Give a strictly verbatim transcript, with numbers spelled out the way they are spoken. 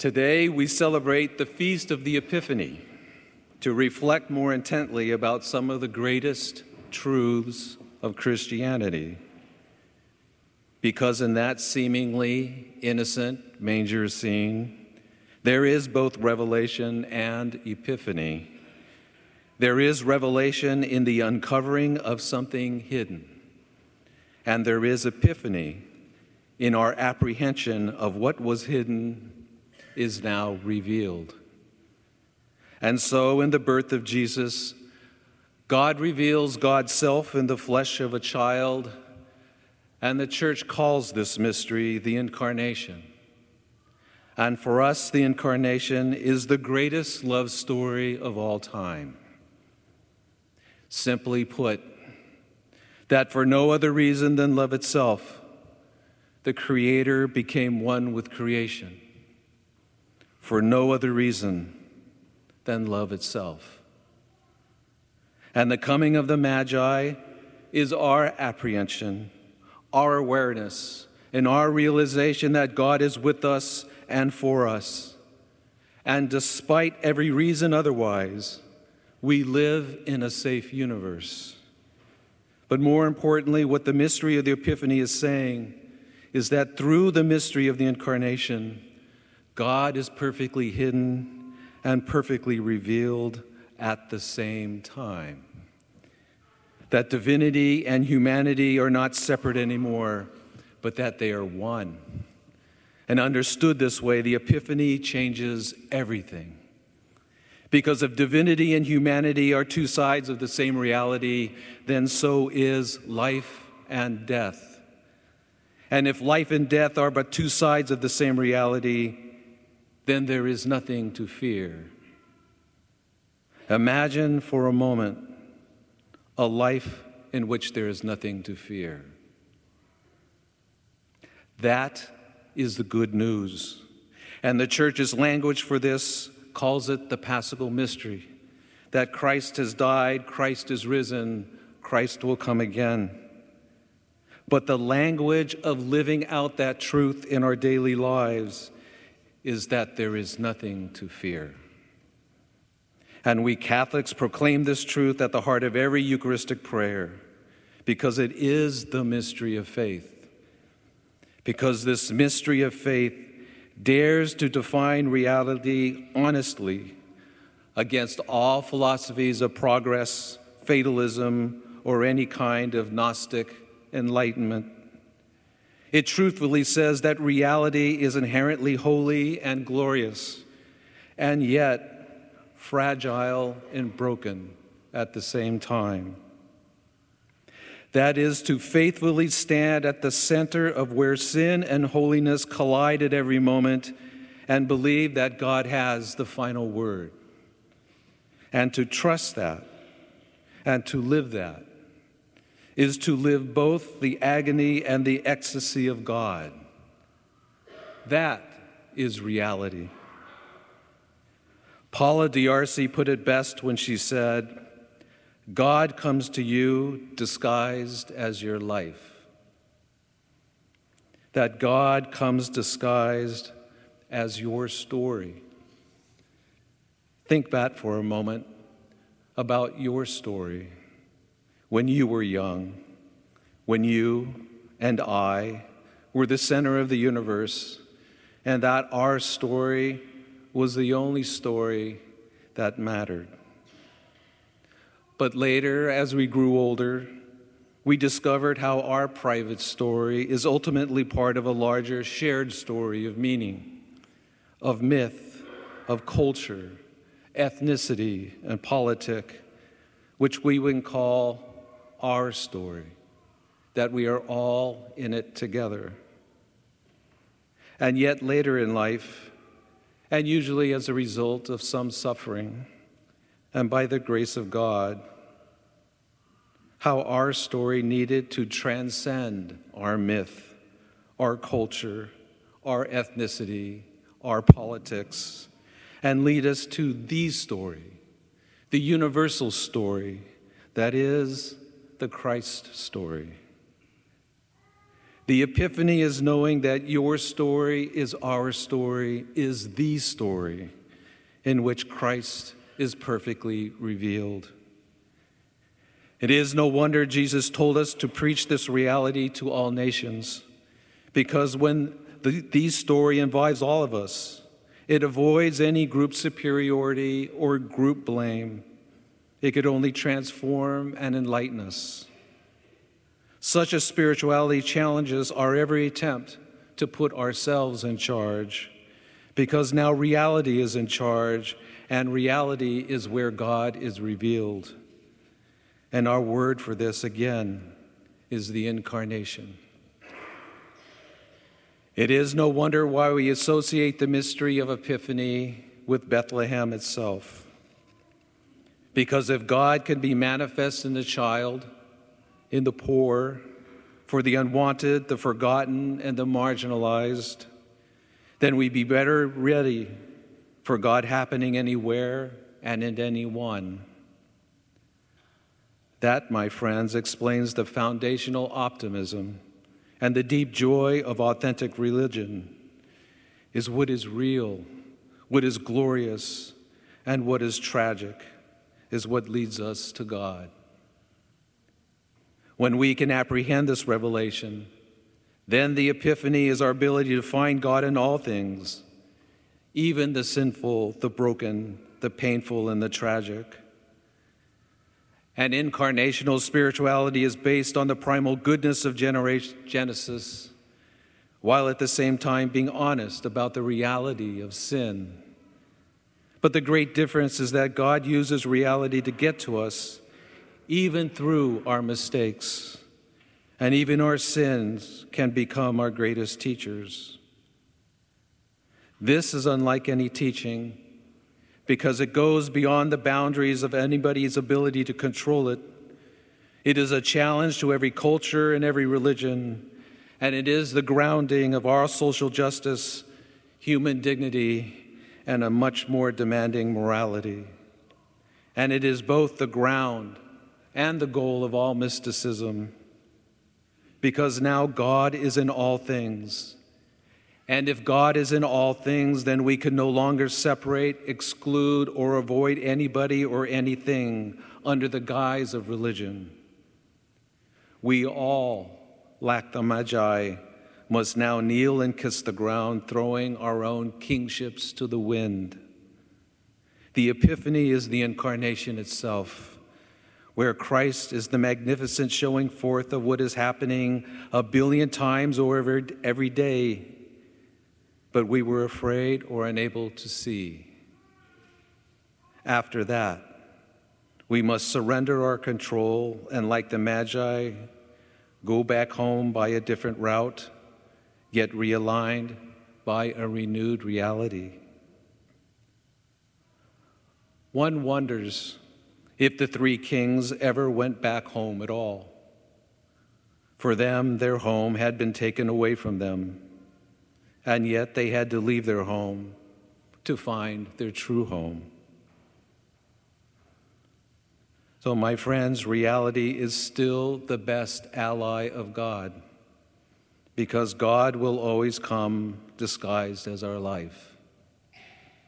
Today we celebrate the Feast of the Epiphany to reflect more intently about some of the greatest truths of Christianity. Because in that seemingly innocent manger scene, there is both revelation and epiphany. There is revelation in the uncovering of something hidden, and there is epiphany in our apprehension of what was hidden is now revealed. And so in the birth of Jesus, God reveals God's self in the flesh of a child, and the church calls this mystery the Incarnation. And for us, the Incarnation is the greatest love story of all time. Simply put, that for no other reason than love itself, the Creator became one with creation. For no other reason than love itself. And the coming of the Magi is our apprehension, our awareness, and our realization that God is with us and for us. And despite every reason otherwise, we live in a safe universe. But more importantly, what the mystery of the Epiphany is saying is that through the mystery of the Incarnation, God is perfectly hidden and perfectly revealed at the same time. That divinity and humanity are not separate anymore, but that they are one. And understood this way, the Epiphany changes everything. Because if divinity and humanity are two sides of the same reality, then so is life and death. And if life and death are but two sides of the same reality, then there is nothing to fear. Imagine for a moment a life in which there is nothing to fear. That is the good news. And the church's language for this calls it the Paschal mystery, that Christ has died, Christ is risen, Christ will come again. But the language of living out that truth in our daily lives is that there is nothing to fear. And we Catholics proclaim this truth at the heart of every Eucharistic prayer because it is the mystery of faith. Because this mystery of faith dares to define reality honestly against all philosophies of progress, fatalism, or any kind of Gnostic enlightenment. It truthfully says that reality is inherently holy and glorious, and yet fragile and broken at the same time. That is to faithfully stand at the center of where sin and holiness collide at every moment and believe that God has the final word. And to trust that and to live that is to live both the agony and the ecstasy of God. That is reality. Paula D'Arcy put it best when she said, God comes to you disguised as your life. That God comes disguised as your story. Think back for a moment about your story when you were young, when you and I were the center of the universe, and that our story was the only story that mattered. But later, as we grew older, we discovered how our private story is ultimately part of a larger shared story of meaning, of myth, of culture, ethnicity, and politic, which we would call our story, that we are all in it together. And yet later in life, and usually as a result of some suffering, and by the grace of God, how our story needed to transcend our myth, our culture, our ethnicity, our politics, and lead us to the story, the universal story that is the Christ story. The Epiphany is knowing that your story is our story, is the story in which Christ is perfectly revealed. It is no wonder Jesus told us to preach this reality to all nations, because when the, the story involves all of us, it avoids any group superiority or group blame. It could only transform and enlighten us. Such a spirituality challenges our every attempt to put ourselves in charge, because now reality is in charge, and reality is where God is revealed. And our word for this, again, is the Incarnation. It is no wonder why we associate the mystery of Epiphany with Bethlehem itself. Because if God can be manifest in the child, in the poor, for the unwanted, the forgotten, and the marginalized, then we'd be better ready for God happening anywhere and in anyone. That, my friends, explains the foundational optimism and the deep joy of authentic religion, is what is real, what is glorious, and what is tragic is what leads us to God. When we can apprehend this revelation, then the Epiphany is our ability to find God in all things, even the sinful, the broken, the painful, and the tragic. And incarnational spirituality is based on the primal goodness of Genesis, while at the same time being honest about the reality of sin. But the great difference is that God uses reality to get to us, even through our mistakes, and even our sins can become our greatest teachers. This is unlike any teaching because it goes beyond the boundaries of anybody's ability to control it. It is a challenge to every culture and every religion, and it is the grounding of our social justice, human dignity, and a much more demanding morality. And it is both the ground and the goal of all mysticism, because now God is in all things. And if God is in all things, then we can no longer separate, exclude, or avoid anybody or anything under the guise of religion. We all, like the Magi, must now kneel and kiss the ground, throwing our own kingships to the wind. The Epiphany is the Incarnation itself, where Christ is the magnificent showing forth of what is happening a billion times over every day, but we were afraid or unable to see. After that, we must surrender our control and, like the Magi, go back home by a different route, yet realigned by a renewed reality. One wonders if the three kings ever went back home at all. For them, their home had been taken away from them, and yet they had to leave their home to find their true home. So, my friends, reality is still the best ally of God, because God will always come disguised as our life.